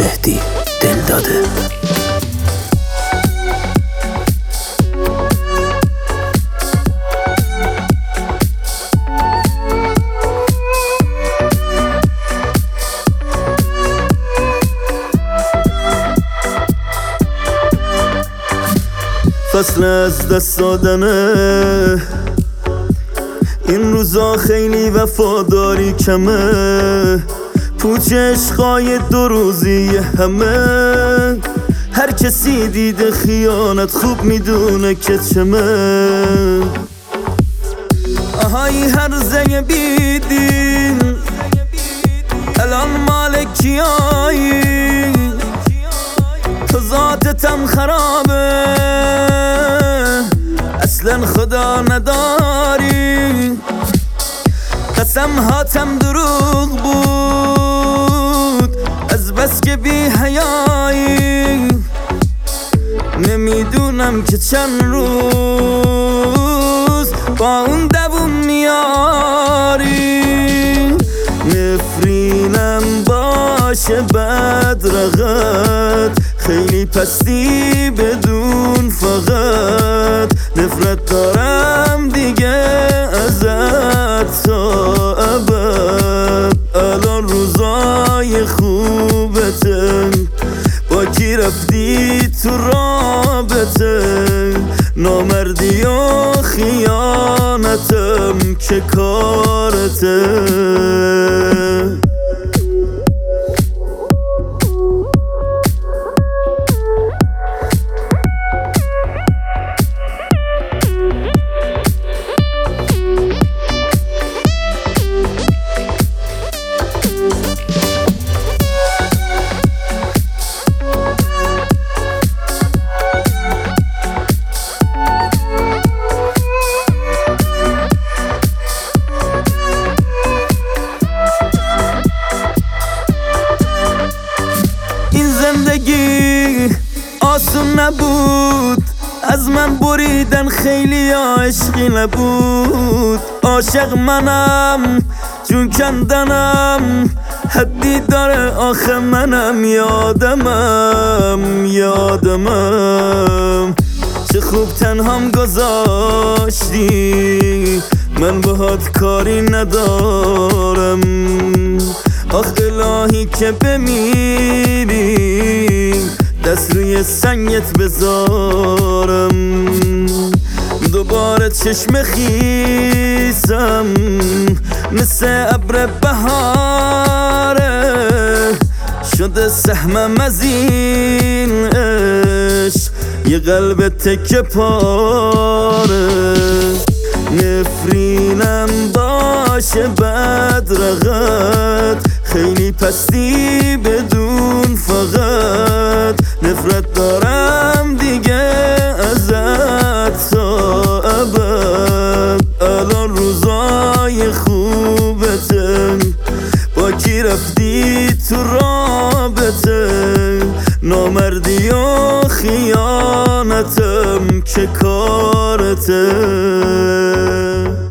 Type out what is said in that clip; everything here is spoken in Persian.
مهدی دل داده. فصل از دست دادنه، این روزا خیلی وفاداری کمه، پوچ عشقای 2 روزی همه. هر کسی دیده خیانت خوب میدونه که چمه. آهای هر زنگ بیدین الان مال کیایی، تو ذاتتم خرابه اصلا خدا نداری. قسم هاتم دروغ بود از بس که بی حیایی. نمیدونم که چند روز با اون دووم میاری. نفرینم باشه بدرقت، خیلی پستی بدون فقط. نفرت دارم دیگه ازت تا ابد. الان روزای خوبته، با کی رفتی تو رابطه؟ نامردی و خیانتم که کارته. زندگی آسون نبود، از من بریدن خیلی عشقی نبود. عاشق منم جون کندنم حدی داره آخه منم. یادمم چه خوب تنهام گذاشتی، من باهات کاری ندارم. آخ الهی که بمیری دست روی سنگت بذارم. دوباره چشم خیسم مثل ابر بهاره، شده سهمم از این عشق یه قلب تکه پاره. نفرینم باشه بدرقت، خیلی پستی بدون فقط. نفرت دارم دیگه ازت تا ابد. الان روزای خوبته، با کی رفتی تو رابطه؟ نامردی و خیانتم که کارته.